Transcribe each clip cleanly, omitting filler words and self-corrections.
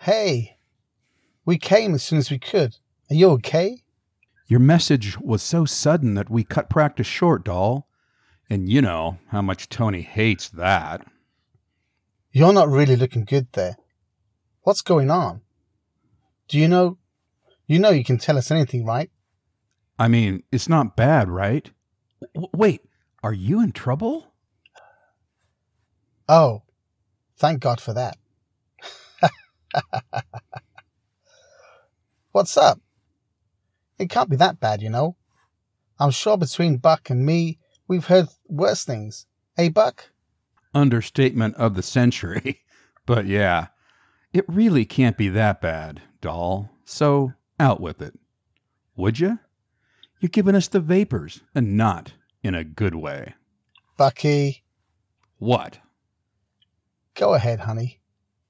Hey, we came as soon as we could. Are you okay? Your message was so sudden that we cut practice short, doll. And you know how much Tony hates that. You're not really looking good there. What's going on? Do you know you can tell us anything, right? I mean, it's not bad, right? Wait, are you in trouble? Oh, thank God for that. What's up? It can't be that bad, you know. I'm sure between Buck and me, we've heard worse things. Hey, Buck? Understatement of the century. But yeah, it really can't be that bad, doll. So out with it. Would you? You're giving us the vapors, and not in a good way. Bucky. What? Go ahead, honey.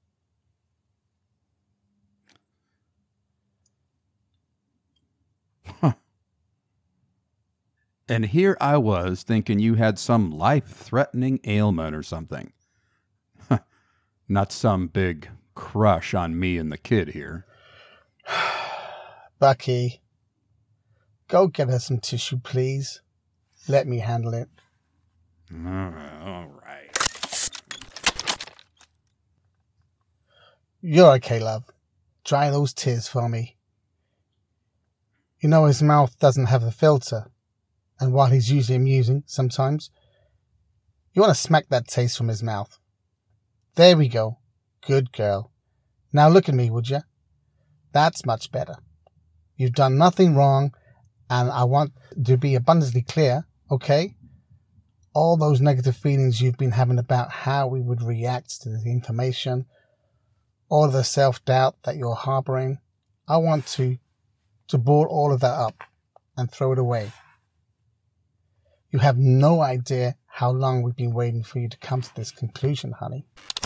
Huh. And here I was thinking you had some life-threatening ailment or something. Not some big crush on me and the kid here. Bucky. Go get her some tissue, please. Let me handle it. All right. You're okay, love. Dry those tears for me. You know his mouth doesn't have a filter, and while he's usually amusing sometimes, you want to smack that taste from his mouth. There we go. Good girl. Now look at me, would you? That's much better. You've done nothing wrong, and I want to be abundantly clear, okay? All those negative feelings you've been having about how we would react to the information, all of the self-doubt that you're harboring, I want to board all of that up and throw it away. You have no idea how long we've been waiting for you to come to this conclusion, honey.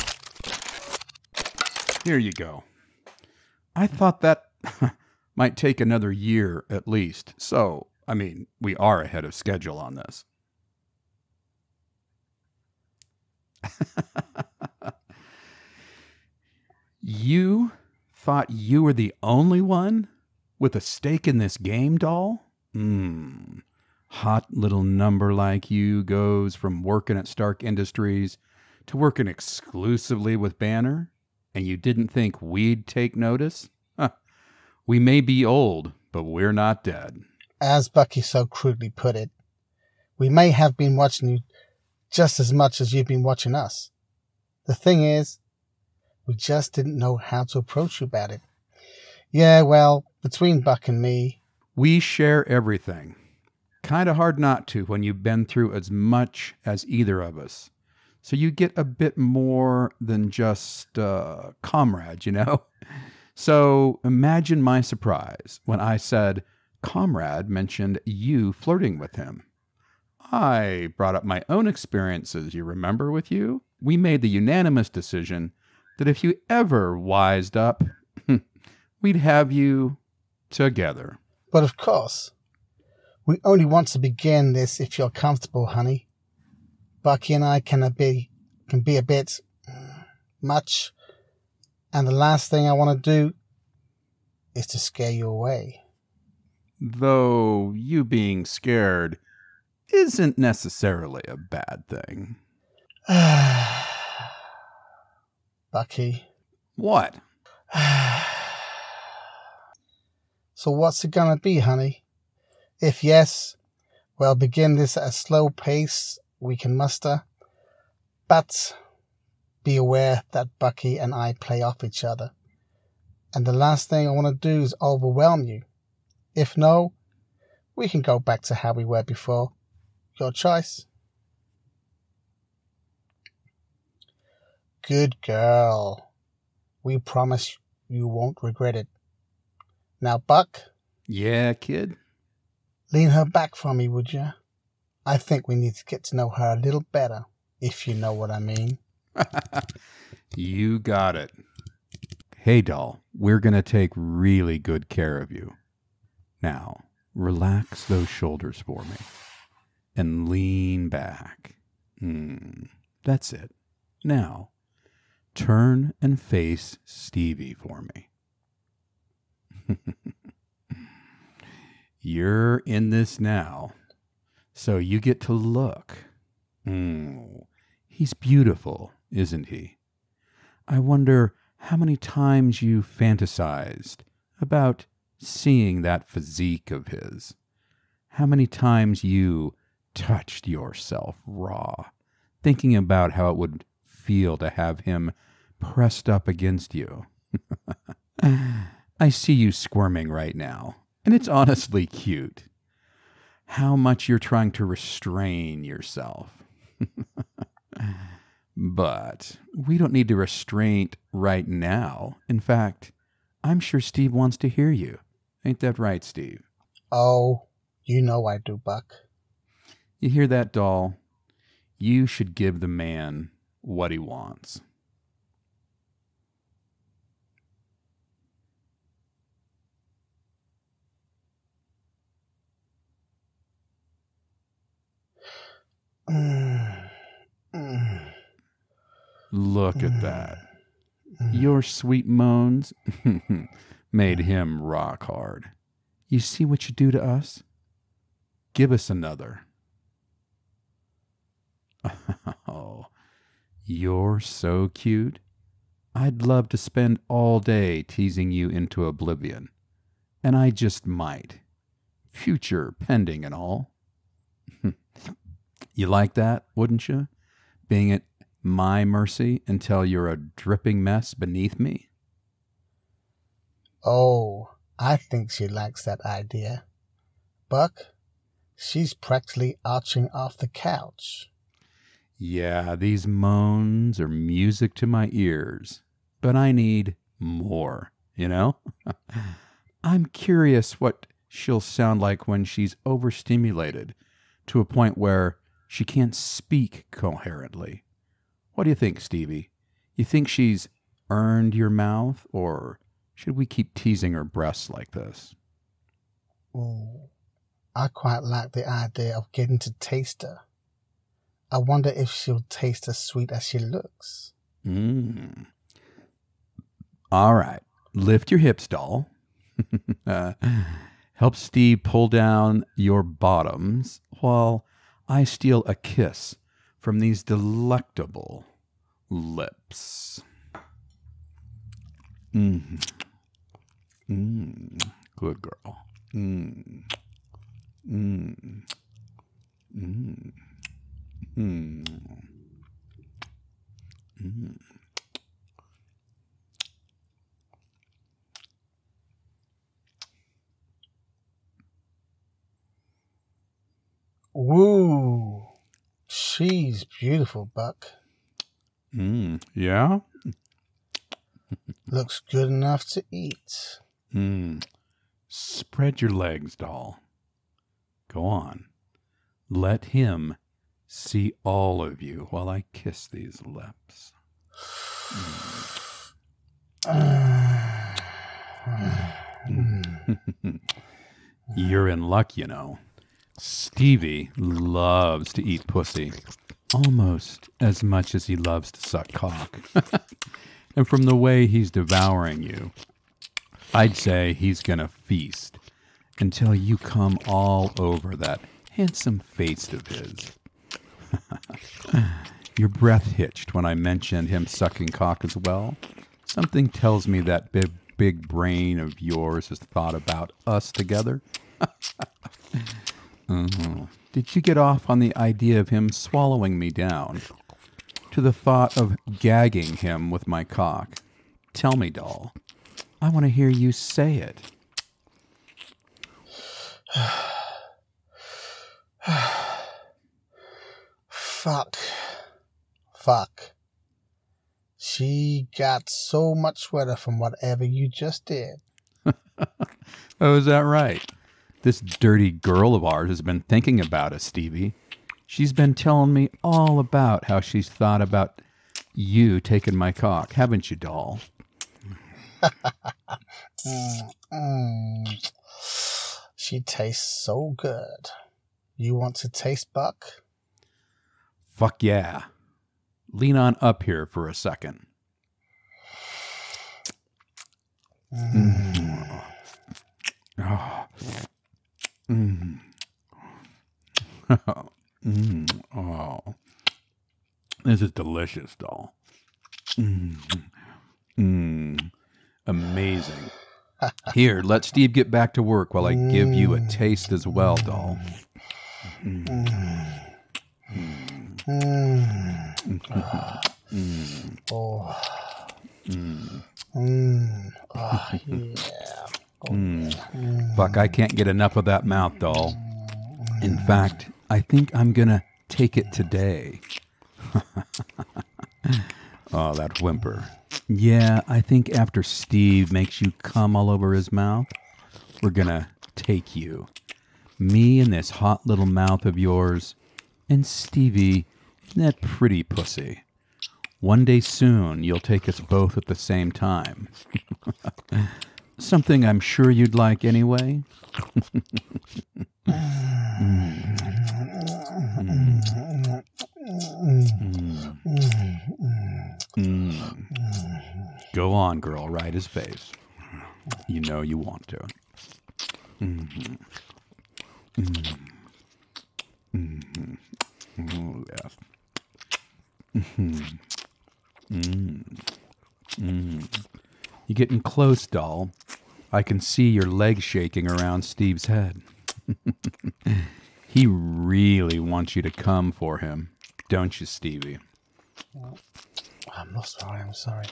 Here you go. I thought that might take another year at least. So, I mean, we are ahead of schedule on this. You thought you were the only one with a stake in this game, doll? Hot little number like you goes from working at Stark Industries to working exclusively with Banner, and you didn't think we'd take notice? Huh. We may be old, but we're not dead. As Bucky so crudely put it, we may have been watching you just as much as you've been watching us. The thing is, we just didn't know how to approach you about it. Yeah, well, between Buck and me... We share everything. Kind of hard not to when you've been through as much as either of us. So you get a bit more than just comrades, you know? So imagine my surprise when I said Comrade mentioned you flirting with him. I brought up my own experiences, you remember, with you? We made the unanimous decision that if you ever wised up, we'd have you together. But of course, we only want to begin this if you're comfortable, honey. Bucky and I can be a bit much, and the last thing I want to do is to scare you away. Though you being scared isn't necessarily a bad thing. Bucky. What? So what's it gonna be, honey? If yes, well, begin this at a slow pace we can muster. But be aware that Bucky and I play off each other. And the last thing I want to do is overwhelm you. If no, we can go back to how we were before. Your choice. Good girl. We promise you won't regret it. Now, Buck? Yeah, kid? Lean her back for me, would you? I think we need to get to know her a little better, if you know what I mean. You got it. Hey, doll, we're going to take really good care of you. Now, relax those shoulders for me and lean back. That's it. Now, Turn and face Stevie for me. You're in this now, so you get to look. He's beautiful, isn't he? I wonder how many times you fantasized about seeing that physique of his. How many times you touched yourself raw, thinking about how it would feel to have him pressed up against you. I see you squirming right now, and it's honestly cute. How much you're trying to restrain yourself. But we don't need to restraint right now. In fact, I'm sure Steve wants to hear you. Ain't that right, Steve? Oh, you know I do, Buck. You hear that, doll? You should give the man what he wants. Look at that. Your sweet moans made him rock hard. You see what you do to us? Give us another. Oh, you're so cute. I'd love to spend all day teasing you into oblivion. And I just might. Future pending and all. You like that, wouldn't you? Being at my mercy until you're a dripping mess beneath me? Oh, I think she likes that idea. Buck, she's practically arching off the couch. Yeah, these moans are music to my ears, but I need more, you know? I'm curious what she'll sound like when she's overstimulated to a point where she can't speak coherently. What do you think, Stevie? You think she's earned your mouth, or should we keep teasing her breasts like this? Ooh, I quite like the idea of getting to taste her. I wonder if she'll taste as sweet as she looks. All right. Lift your hips, doll. Help Steve pull down your bottoms while I steal a kiss from these delectable lips. Good girl. Woo! She's beautiful, Buck. Yeah? Looks good enough to eat. Spread your legs, doll. Go on. Let him see all of you while I kiss these lips. You're in luck, you know. Stevie loves to eat pussy, almost as much as he loves to suck cock. And from the way he's devouring you, I'd say he's gonna feast until you come all over that handsome face of his. Your breath hitched when I mentioned him sucking cock as well. Something tells me that big brain of yours has thought about us together. Did you get off on the idea of him swallowing me down to the thought of gagging him with my cock? Tell me, doll. I want to hear you say it. Fuck. She got so much wetter from whatever you just did. Oh, is that right? This dirty girl of ours has been thinking about us, Stevie. She's been telling me all about how she's thought about you taking my cock, haven't you, doll? She tastes so good. You want to taste, Buck? Fuck yeah. Lean on up here for a second. Oh. Oh. This is delicious, doll. Amazing. Here, let Steve get back to work while I give you a taste as well, doll. Oh. Buck, I can't get enough of that mouth, doll. In fact, I think I'm gonna take it today. Oh, that whimper. Yeah, I think after Steve makes you come all over his mouth, we're gonna take you. Me and this hot little mouth of yours, and Stevie, that pretty pussy. One day soon, you'll take us both at the same time. Something I'm sure you'd like anyway. Go on, girl, ride his face. You know you want to. Oh, yes. You're getting close, doll. I can see your legs shaking around Steve's head. He really wants you to come for him, don't you, Stevie? I'm not sorry, I'm sorry.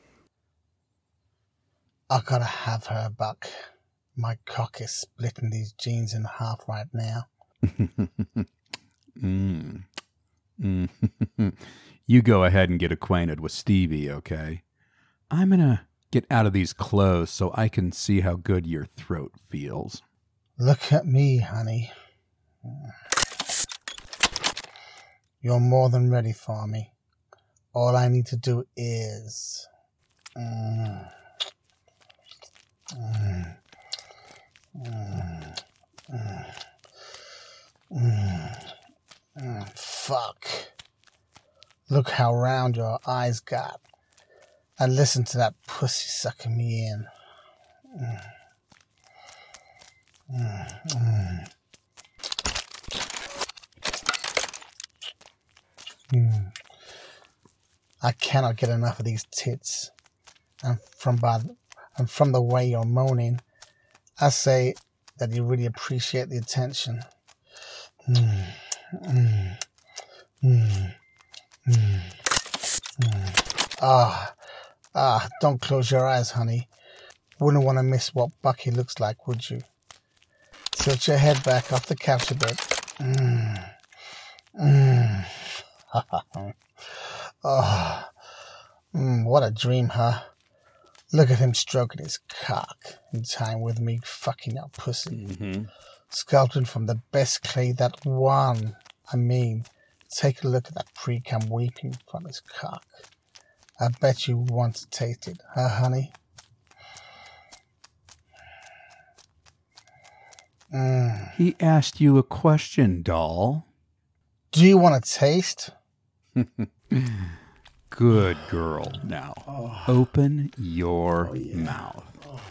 I gotta have her, Buck. My cock is splitting these jeans in half right now. You go ahead and get acquainted with Stevie, okay? I'm gonna get out of these clothes so I can see how good your throat feels. Look at me, honey. You're more than ready for me. All I need to do is... Fuck. Look how round your eyes got. And listen to that pussy sucking me in. I cannot get enough of these tits. And from the way you're moaning, I say that you really appreciate the attention. Don't close your eyes, honey. Wouldn't want to miss what Bucky looks like, would you? Tilt your head back off the couch a bit. What a dream, huh? Look at him stroking his cock in time with me fucking your pussy. Sculpted from the best clay that won. I mean, take a look at that pre-cum weeping from his cock. I bet you want to taste it, huh, honey? He asked you a question, doll. Do you want to taste? Good girl. Now, open your mouth.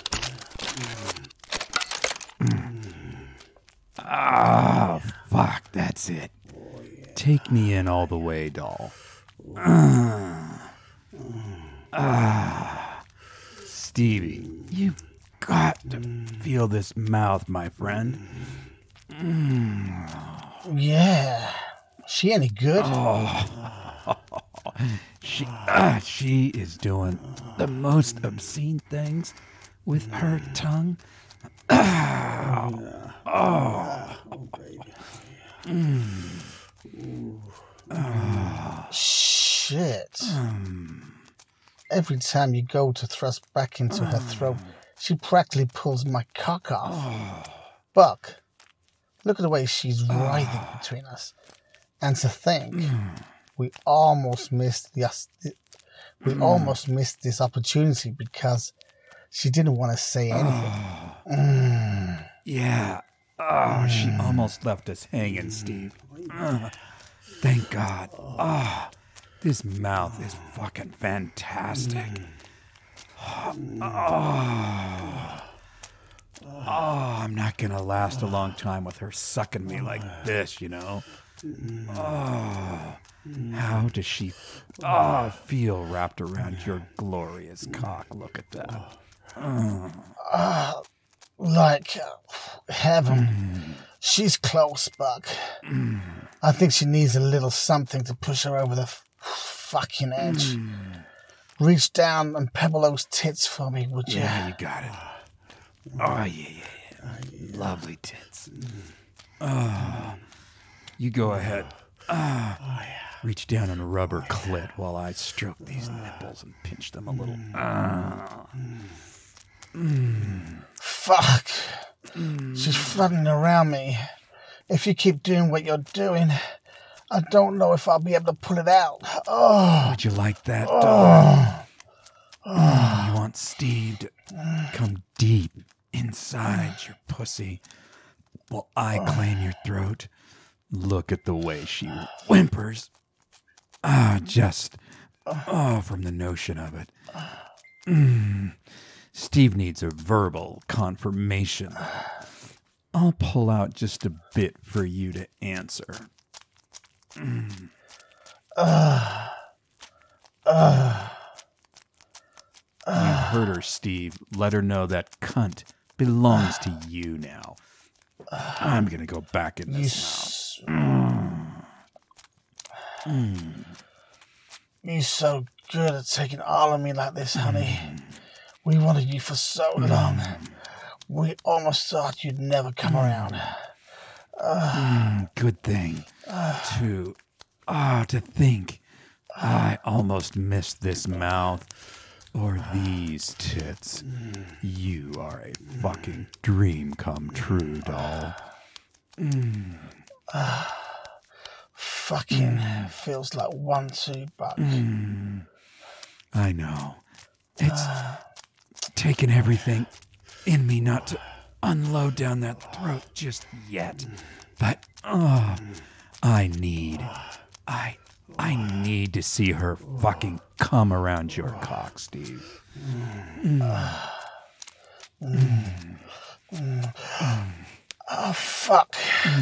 Ah, fuck, that's it. Take me in all the way, doll. Stevie, you've got to feel this mouth, my friend. Yeah. She any good? She is doing the most obscene things with her tongue. Shit. Every time you go to thrust back into her throat, she practically pulls my cock off. Buck, look at the way she's writhing between us. And to think, we almost missed this opportunity because she didn't want to say anything. Yeah. Oh, she almost left us hanging, Steve. Thank God. Oh, this mouth is fucking fantastic. I'm not going to last a long time with her sucking me like this, you know. Oh, how does she feel wrapped around your glorious cock? Look at that. Like heaven. She's close, Buck. I think she needs a little something to push her over the fucking edge. Reach down and pebble those tits for me, would you? Yeah, you got it. Oh, yeah. Lovely tits. Oh, you go ahead. Reach down and rub her clit while I stroke these nipples and pinch them a little. Fuck. She's flooding around me. If you keep doing what you're doing, I don't know if I'll be able to pull it out. Oh. Would you like that, dog? You want Steve to come deep inside your pussy while I claim your throat? Look at the way she whimpers. Just from the notion of it. Steve needs a verbal confirmation. I'll pull out just a bit for you to answer. You heard her, Steve. Let her know that cunt belongs to you now. I'm going to go back in this mouth. You're so good at taking all of me like this, honey. We wanted you for so long. We almost thought you'd never come around. Good thing to think I almost missed this mouth or these tits. You are a fucking dream come true, doll. Fucking feels like 1-2, Buck. I know. It's taken everything in me not to unload down that throat just yet. But I need to see her fucking come around your cock, Steve. Oh, fuck.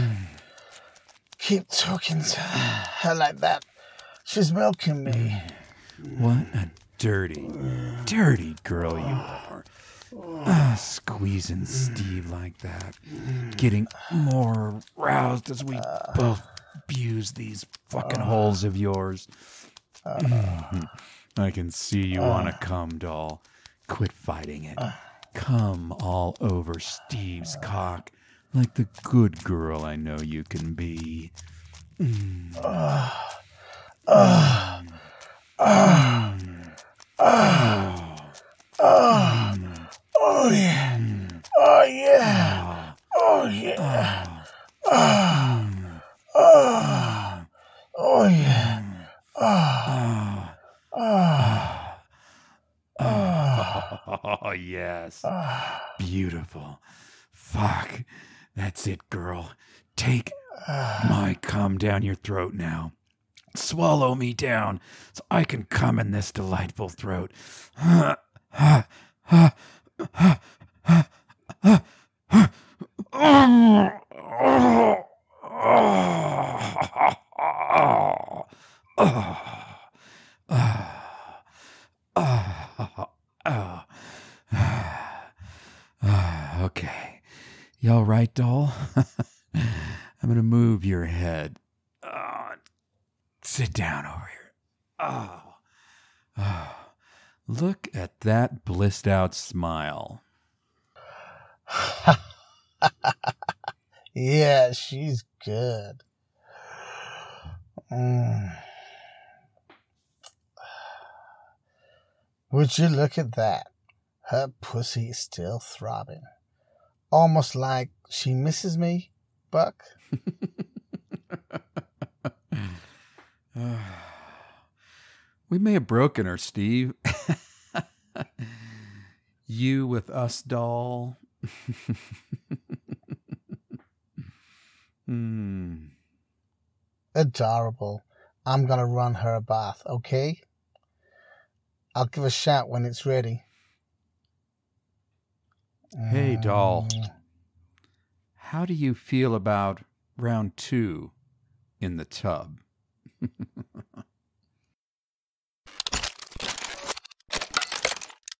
Keep talking to her like that. She's milking me. What a dirty girl you are. Squeezing Steve like that. Getting more aroused as we both abuse these fucking holes of yours. I can see you want to come, doll. Quit fighting it. Come all over Steve's cock like the good girl I know you can be. Oh, yeah. Oh, yeah. Oh, yeah. Oh, yeah. Oh, yes. Beautiful. Fuck. That's it, girl. Take my cum down your throat now. Swallow me down so I can come in this delightful throat. Okay. You all right, doll? I'm going to move your head. Sit down over here. Look at that blissed out smile. Yeah, she's good. Would you look at that? Her pussy is still throbbing. Almost like she misses me, Buck. We may have broken her, Steve. You with us, doll. Adorable. I'm gonna run her a bath, okay? I'll give a shout when it's ready. Hey, doll. Mm, How do you feel about round 2 in the tub?